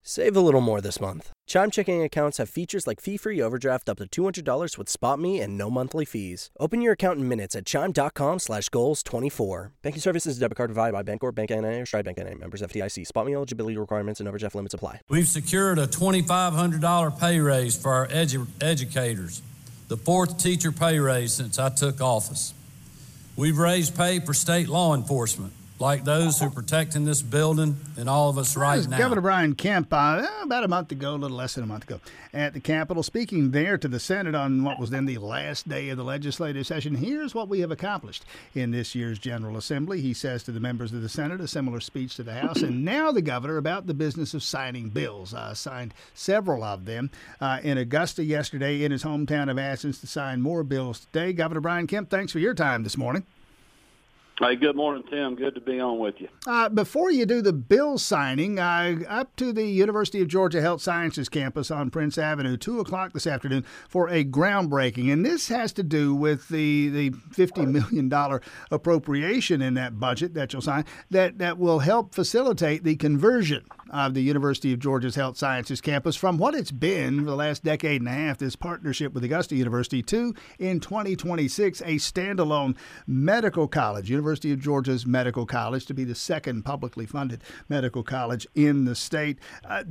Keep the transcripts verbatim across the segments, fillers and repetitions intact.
Save a little more this month. Chime checking accounts have features like fee-free overdraft up to two hundred dollars with SpotMe and no monthly fees. Open your account in minutes at chime.com slash goals 24. Banking services and debit card provided by Bancorp, Bank N A, or Stride Bank N A. Members F D I C. SpotMe eligibility requirements and overdraft limits apply. We've secured a twenty-five hundred dollars pay raise for our edu- educators, the fourth teacher pay raise since I took office. We've raised pay for state law enforcement, like those who are protecting this building and all of us right now. Governor Brian Kemp, uh, about a month ago, a little less than a month ago, at the Capitol, speaking there to the Senate on what was then the last day of the legislative session. Here's what we have accomplished in this year's General Assembly. He says to the members of the Senate, a similar speech to the House, and now the governor about the business of signing bills. Uh, signed several of them uh, in Augusta yesterday, in his hometown of Athens, to sign more bills today. Governor Brian Kemp, thanks for your time this morning. Hey, good morning, Tim. Good to be on with you. Uh, before you do the bill signing, uh, up to the University of Georgia Health Sciences campus on Prince Avenue, two o'clock this afternoon for a groundbreaking. And this has to do with the, the fifty million dollars appropriation in that budget that you'll sign that, that will help facilitate the conversion of the University of Georgia's Health Sciences campus from what it's been for the last decade and a half, this partnership with Augusta University, to, in twenty twenty-six, a standalone medical college, University of Georgia's Medical College, to be the second publicly funded medical college in the state. Uh,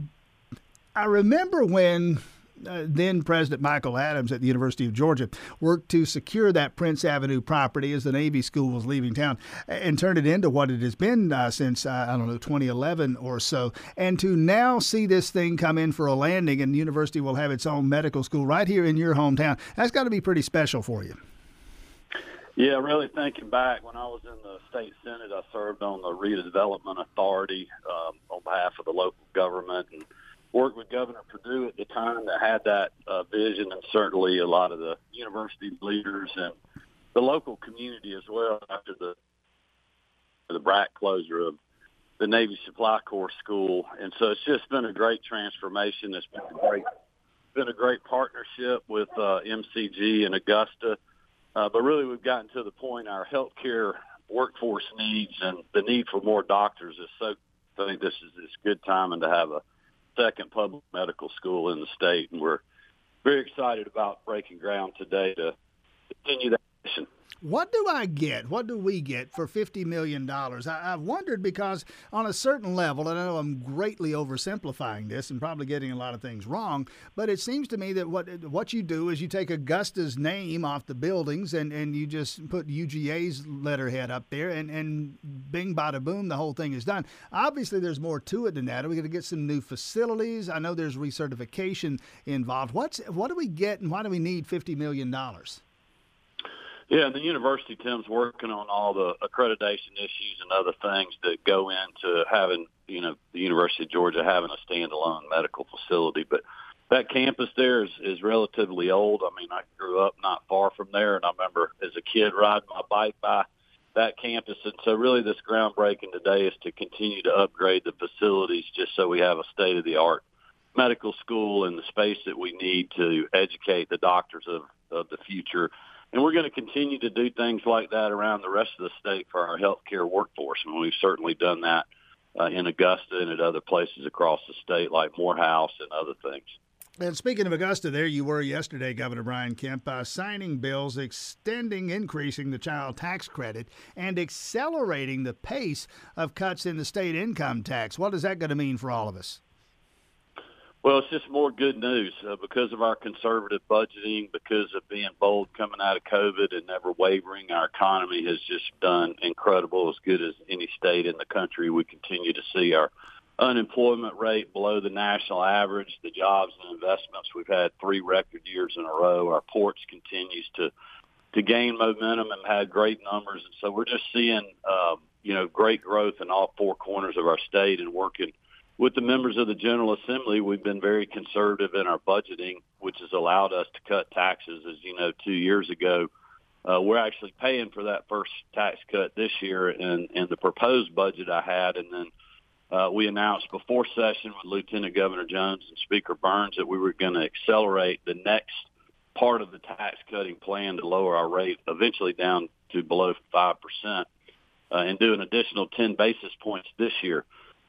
I remember when Uh, then President Michael Adams at the University of Georgia worked to secure that Prince Avenue property as the Navy school was leaving town and turn it into what it has been uh, since, uh, I don't know, twenty eleven or so. And to now see this thing come in for a landing and the university will have its own medical school right here in your hometown, that's got to be pretty special for you. Yeah, really thinking back, when I was in the state Senate, I served on the Redevelopment Authority um, on behalf of the local government, and worked with Governor Perdue at the time that had that uh, vision, and certainly a lot of the university leaders and the local community as well after the the B R A C closure of the Navy Supply Corps School. And so it's just been a great transformation. It's been a great, been a great partnership with uh, M C G and Augusta. Uh, but really we've gotten to the point our healthcare workforce needs and the need for more doctors is so, I think this is this good timing to have a second public medical school in the state, and we're very excited about breaking ground today to continue that mission. What do I get? What do we get for fifty million dollars? I, I've wondered because on a certain level, and I know I'm greatly oversimplifying this and probably getting a lot of things wrong, but it seems to me that what what you do is you take Augusta's name off the buildings and, and you just put U G A's letterhead up there, and, and bing, bada, boom, the whole thing is done. Obviously, there's more to it than that. Are we going to get some new facilities? I know there's recertification involved. What's What do we get, and why do we need fifty million dollars? Yeah, and the university, Tim's working on all the accreditation issues and other things that go into having, you know, the University of Georgia having a standalone medical facility. But that campus there is, is relatively old. I mean, I grew up not far from there, and I remember as a kid riding my bike by that campus. And so really this groundbreaking today is to continue to upgrade the facilities just so we have a state-of-the-art medical school and the space that we need to educate the doctors of, of the future. And we're going to continue to do things like that around the rest of the state for our healthcare workforce. And we've certainly done that uh, in Augusta and at other places across the state, like Morehouse and other things. And speaking of Augusta, there you were yesterday, Governor Brian Kemp, uh, signing bills extending, increasing the child tax credit and accelerating the pace of cuts in the state income tax. What is that going to mean for all of us? Well, it's just more good news uh, because of our conservative budgeting, because of being bold coming out of COVID and never wavering. Our economy has just done incredible, as good as any state in the country. We continue to see our unemployment rate below the national average, the jobs and investments. We've had three record years in a row. Our ports continues to, to gain momentum and had great numbers. And so we're just seeing, um, you know, great growth in all four corners of our state, and working with the members of the General Assembly. We've been very conservative in our budgeting, which has allowed us to cut taxes. As you know, two years ago, uh, we're actually paying for that first tax cut this year in, in the proposed budget I had. And then uh, we announced before session with Lieutenant Governor Jones and Speaker Burns that we were going to accelerate the next part of the tax cutting plan to lower our rate eventually down to below five percent uh, and do an additional ten basis points this year.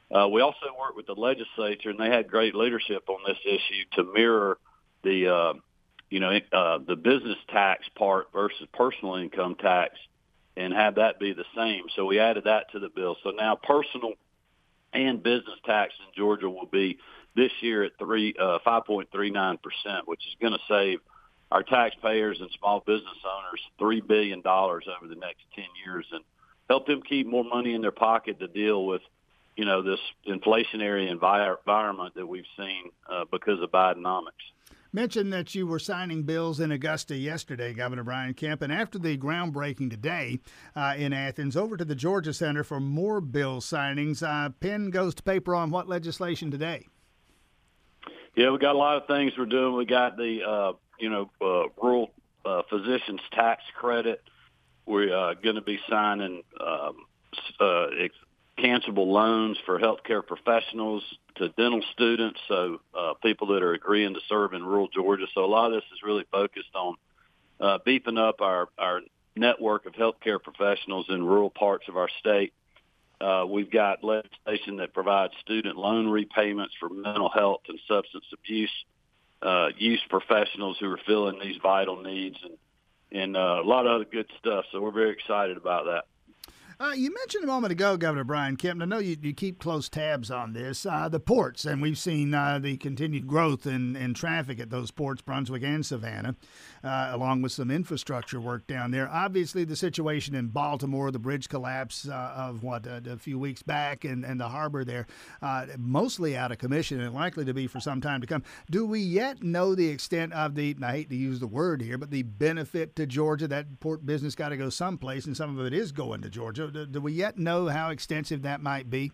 Uh, we also worked with the legislature, and they had great leadership on this issue to mirror the, uh, you know, uh, the business tax part versus personal income tax, and have that be the same. So we added that to the bill. So now personal and business tax in Georgia will be this year at three uh, five point three nine percent, which is going to save our taxpayers and small business owners three billion dollars over the next ten years, and help them keep more money in their pocket to deal with, you know, this inflationary envi- environment that we've seen uh, because of Bidenomics. Mentioned that you were signing bills in Augusta yesterday, Governor Brian Kemp, and after the groundbreaking today uh, in Athens, over to the Georgia Center for more bill signings. Uh, pen goes to paper on what legislation today? Yeah, we got a lot of things we're doing. We got the, uh, you know, uh, rural uh, physicians tax credit. We're uh, going to be signing um, uh, ex- cancelable loans for healthcare professionals to dental students, so uh, people that are agreeing to serve in rural Georgia. So a lot of this is really focused on uh, beefing up our, our network of healthcare professionals in rural parts of our state. Uh, we've got legislation that provides student loan repayments for mental health and substance abuse uh, use professionals who are filling these vital needs, and, and uh, a lot of other good stuff. So we're very excited about that. Uh, you mentioned a moment ago, Governor Brian Kemp, I know you, you keep close tabs on this, uh, the ports, and we've seen uh, the continued growth in, in traffic at those ports, Brunswick and Savannah, uh, along with some infrastructure work down there. Obviously, the situation in Baltimore, the bridge collapse uh, of, what, uh, a few weeks back, and, and the harbor there, uh, mostly out of commission and likely to be for some time to come. Do we yet know the extent of the, I hate to use the word here, but the benefit to Georgia? That port business got to go someplace, and some of it is going to Georgia. Do, do we yet know how extensive that might be?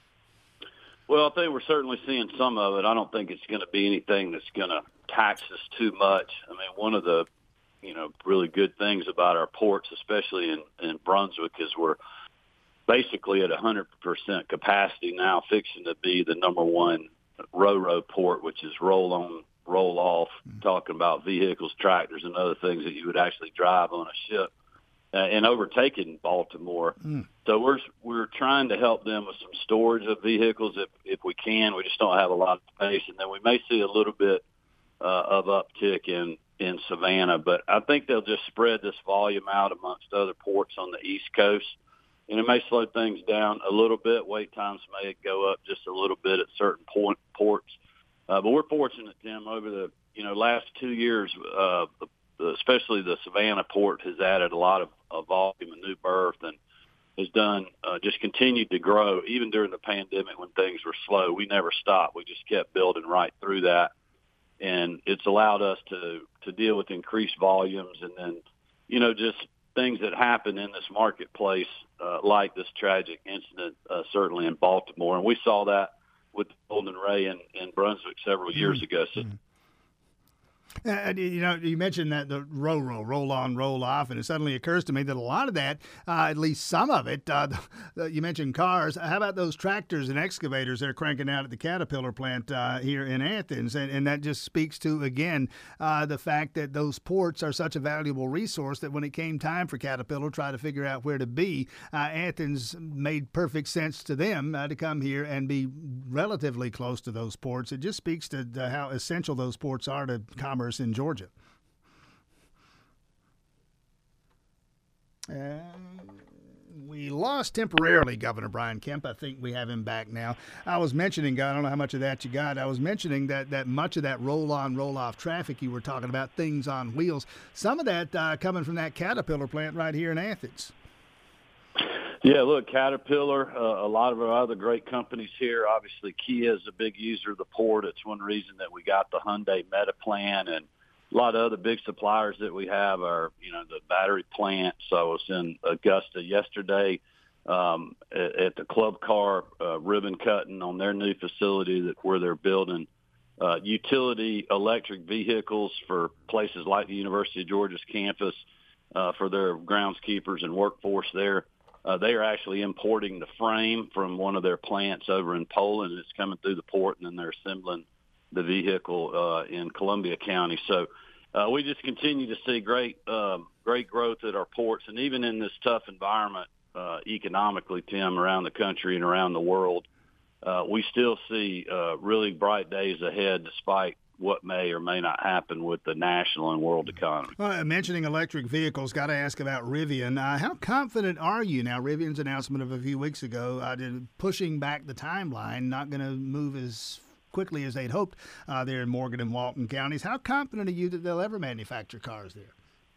Well, I think we're certainly seeing some of it. I don't think it's going to be anything that's going to tax us too much. I mean, one of the, you know, really good things about our ports, especially in, in Brunswick, is we're basically at one hundred percent capacity now, fixing to be the number one ro-ro port, which is roll on, roll off, mm-hmm. talking about vehicles, tractors, and other things that you would actually drive on a ship. Uh, and overtaking Baltimore. Mm. So we're we're trying to help them with some storage of vehicles if, if we can. We just don't have a lot of space. And then we may see a little bit uh, of uptick in, in Savannah. But I think they'll just spread this volume out amongst other ports on the East Coast. And it may slow things down a little bit. Wait times may go up just a little bit at certain point, ports. Uh, but we're fortunate, Tim, over the you know last two years, uh, the especially the Savannah port has added a lot of, of volume and new berth, and has done uh, just continued to grow even during the pandemic when things were slow. We never stopped. We just kept building right through that, and it's allowed us to to deal with increased volumes, and then you know just things that happen in this marketplace, uh, like this tragic incident, uh, certainly in Baltimore, and we saw that with Golden Ray in, in Brunswick several years ago. So. Mm-hmm. Uh, you know, you mentioned that the row-row, roll-on, roll-off, and it suddenly occurs to me that a lot of that, uh, at least some of it, uh, the, you mentioned cars. How about those tractors and excavators they're cranking out at the Caterpillar plant uh, here in Athens? And, and that just speaks to, again, uh, the fact that those ports are such a valuable resource that when it came time for Caterpillar to try to figure out where to be, uh, Athens made perfect sense to them uh, to come here and be relatively close to those ports. It just speaks to, to how essential those ports are to commerce in Georgia. And we lost temporarily Governor Brian Kemp. I think we have him back now. I was mentioning, I don't know how much of that you got. I was mentioning that, that much of that roll-on, roll-off traffic you were talking about, things on wheels, some of that uh, coming from that Caterpillar plant right here in Athens. Yeah, look, Caterpillar, uh, a lot of our other great companies here. Obviously, Kia is a big user of the port. It's one reason that we got the Hyundai Meta plan, and a lot of other big suppliers that we have are, you know, the battery plant. So I was in Augusta yesterday um, at, at the Club Car uh, ribbon cutting on their new facility that where they're building uh, utility electric vehicles for places like the University of Georgia's campus uh, for their groundskeepers and workforce there. Uh, they are actually importing the frame from one of their plants over in Poland. It's coming through the port, and then they're assembling the vehicle uh, in Columbia County. So uh, we just continue to see great uh, great growth at our ports. And even in this tough environment uh, economically, Tim, around the country and around the world, uh, we still see uh, really bright days ahead despite what may or may not happen with the national and world economy. Well, mentioning electric vehicles, got to ask about Rivian. Uh, how confident are you now? Rivian's announcement of a few weeks ago, uh, pushing back the timeline, not going to move as quickly as they'd hoped uh, there in Morgan and Walton counties. How confident are you that they'll ever manufacture cars there?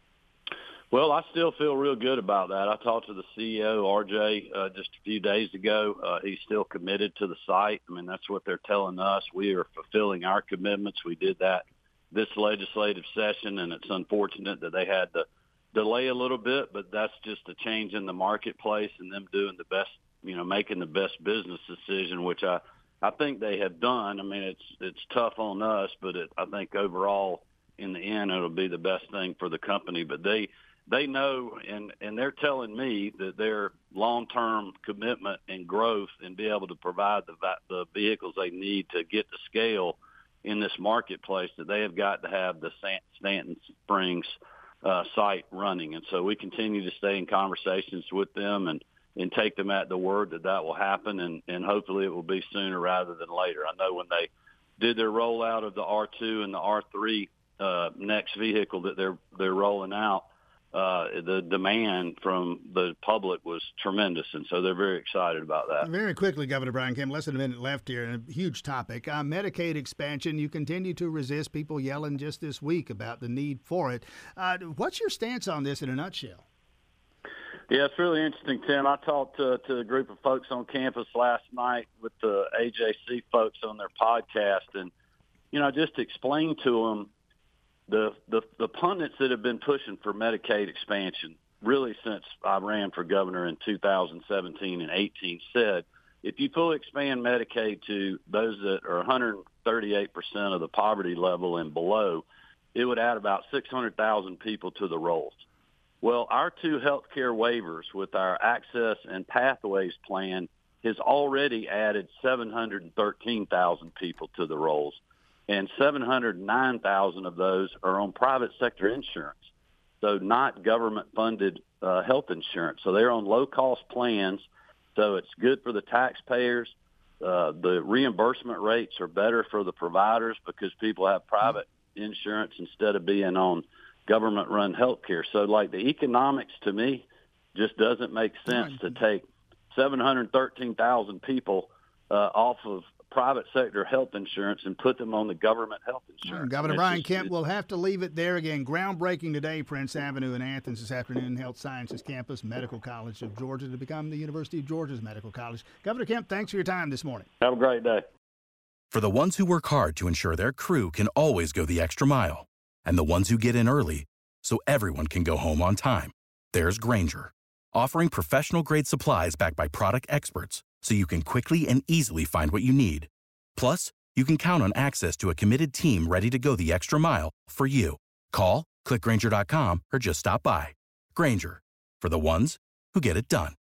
Well, I still feel real good about that. I talked to the C E O, R J, uh, just a few days ago. Uh, he's still committed to the site. I mean, that's what they're telling us. We are fulfilling our commitments. We did that this legislative session, and it's unfortunate that they had to delay a little bit, but that's just a change in the marketplace and them doing the best, you know, making the best business decision, which I, I think they have done. I mean, it's it's tough on us, but it, I think overall in the end it'll be the best thing for the company. But they they know, and, and they're telling me that their long-term commitment and growth and be able to provide the the vehicles they need to get to scale in this marketplace, that they have got to have the Stanton Springs uh, site running. And so we continue to stay in conversations with them and, and take them at the word that that will happen, and, and hopefully it will be sooner rather than later. I know when they did their rollout of the R two and the R three uh, next vehicle that they're they're rolling out, uh, the demand from the public was tremendous, and so they're very excited about that. Very quickly, Governor Brian Kemp, less than a minute left here, and a huge topic. Uh, Medicaid expansion, you continue to resist people yelling just this week about the need for it. Uh, what's your stance on this in a nutshell? Yeah, it's really interesting, Tim. I talked to, to a group of folks on campus last night with the A J C folks on their podcast, and, you know, just explained to them the, the, the pundits that have been pushing for Medicaid expansion really since I ran for governor in two thousand seventeen and eighteen said, if you fully expand Medicaid to those that are one hundred thirty-eight percent of the poverty level and below, it would add about six hundred thousand people to the rolls. Well, our two health care waivers with our Access and Pathways plan has already added seven hundred thirteen thousand people to the rolls, and seven hundred nine thousand of those are on private sector insurance, so not government-funded uh, health insurance. So they're on low-cost plans, so it's good for the taxpayers. Uh, the reimbursement rates are better for the providers because people have private insurance instead of being on government-run health care. So, like, the economics to me just doesn't make sense to take seven hundred thirteen thousand people uh, off of private sector health insurance and put them on the government health insurance. Governor Brian Kemp, we'll have to leave it there again. Groundbreaking today, Prince Avenue in Athens this afternoon, Health Sciences Campus, Medical College of Georgia, to become the University of Georgia's Medical College. Governor Kemp, thanks for your time this morning. Have a great day. For the ones who work hard to ensure their crew can always go the extra mile, and the ones who get in early so everyone can go home on time, there's Grainger, offering professional-grade supplies backed by product experts so you can quickly and easily find what you need. Plus, you can count on access to a committed team ready to go the extra mile for you. Call, click Grainger dot com, or just stop by. Grainger, for the ones who get it done.